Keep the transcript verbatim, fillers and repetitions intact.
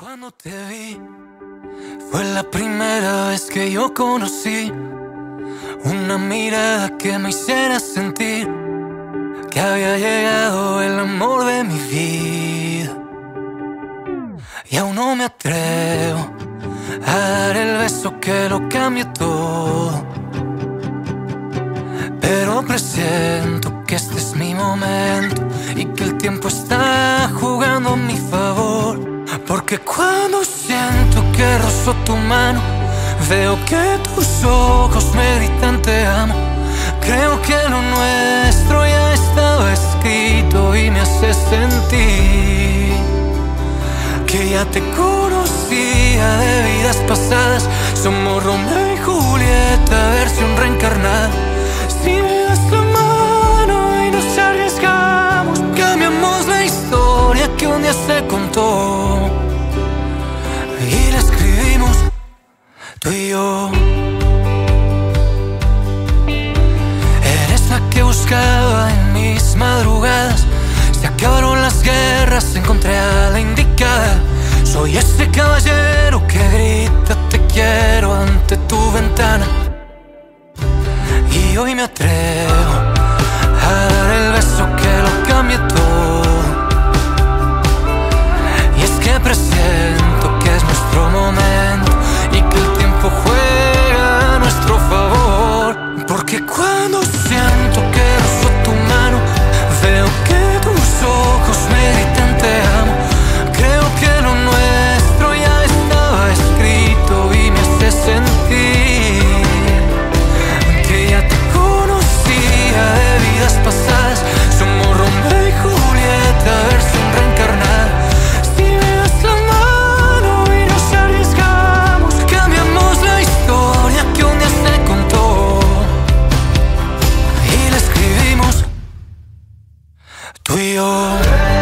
Cuando te vi, fue la primera vez que yo conocí una mirada que me hiciera sentir que había llegado el amor de mi vida. Y aún no me atrevo a dar el beso que lo cambie todo, pero presiento que este es mi momento y que el tiempo está jugando a mi favor. Porque cuando siento que rozo tu mano, veo que tus ojos me gritan te amo. Creo que lo nuestro ya estaba escrito y me hace sentir que ya te conocía de vidas pasadas. Somos Romeo y Julieta, versión reencarnada. Si me das la mano y nos arriesgamos, cambiamos la historia que un día se contó y la escribimos tú y yo. Eres la que buscaba en mis madrugadas. Se acabaron las guerras, encontré a la indicada. Soy ese caballero que grita te quiero ante tu ventana. Y hoy me atrevo a dar el beso que lo cambie todo. Y es que presiento que es nuestro momento y que el tiempo juega a nuestro favor. Porque cuando siento que rozo tu mano, veo que tus ojos me gritan te amo. Creo que lo nuestro ya estaba escrito y me hace sentir que ya te conocía de vidas pasadas. Somos Romeo y Julieta, versión reencarnada. Si me das la mano y nos arriesgamos, cambiamos la historia que un día se contó y la escribimos tú y yo.